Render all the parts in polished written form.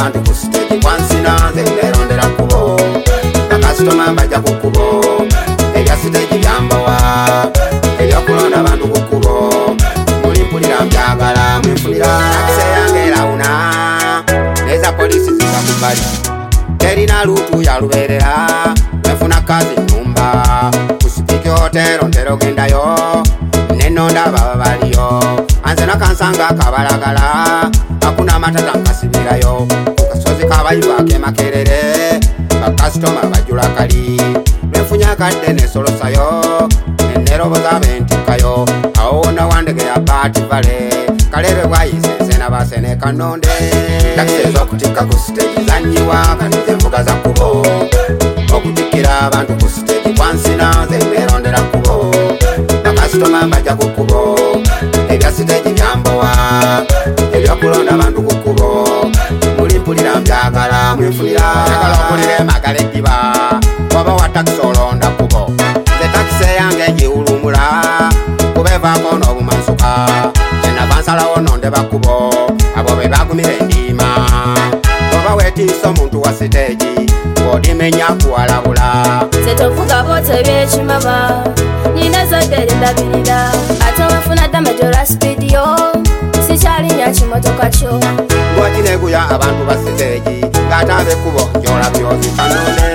abantu ku stage kwansina nze nerondera kubo bakasitoma mbajja ku kubo ebya stage byambawa ebyokulonda abantu ku kubo mulimpulira mbyagala mwinfunira takisi yange erawuna neza polisi ziva ku bbali terina lutu yaluberera nefuna kazi nyumba kusipiki hotero ntero gendayo nenonda baba baliyo anze nakansanga kabalagala akuna matata nkasibirayo kukasozi kabayibwake makerere bakasitoma bajula kali nefunya kadde nesolosayo neneroboza bentikayo awona wandege ya bati vale kalere bwayise sena basene kanonde takisi ezokutika ku stage zanyiwa kanize mvuga za kubo okutikira abantu ku stage kwansina nze nerondera kubo bakasitoma mbajja ku kubo ebya stage byambowa ebyokulonda abantu ku kubo mulimpulira mbyagala mwinfunira njagala okulira emagala eddiba waba wa takisi olonda kubo nze takisi yange ngiwulumula kuba evaako n'obumansuka kyenava nsalawo nonde bakubo abo be bagumira endiima oba weetiisa omuntu wa siteegi ng'odimenya kuwalabula nze tovuga boote byekimama nina zadde lindabirira ate wafuna damage olwa sipiidi yo sikyalinya kimotoka kyo lwakineeguya abantu ba siteegi ng'ate ab'ekkubo njola byozi kanone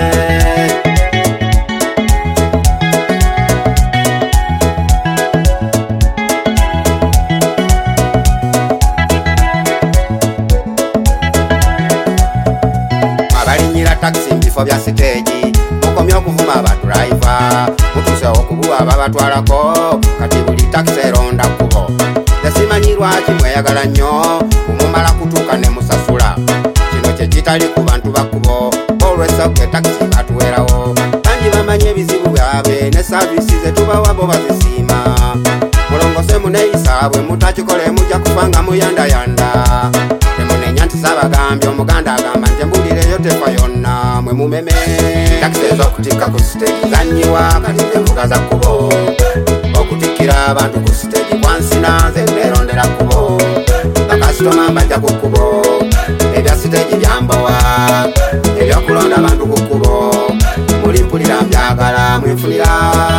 abalinyira takisi mbifo bya siteegi mukomye okuvuma abaduraiva mutuse okubuwa ababatwalako kati buli takisi eronda kubo tesimanyi lwaki mweyagala nnyo mumumala kutuuka ne musasula kino kye kitali ku bantu bakubo olw'essabwe takisi batuwerawo bangi bamanyi ebizibu byabwe ne saavisi zetubawa bo bazisiima mulongose muneeyisaabwe mutakikole mujja kufanga muyandayanda emunenya nti saabagambye omuganda agamba nti embulireyo tefa yonna mwe mumeme takisi ez'okutikka ku siteegi zanyiwa kati envuga za kubo okutikira abantu ku siteegi kwansina nze nerondera kubo bakasitoma mbajja ku kubo ebya siteegi byambowa ebyokulonda abantu ku kubo mulimpulira mbyagala mwinfunira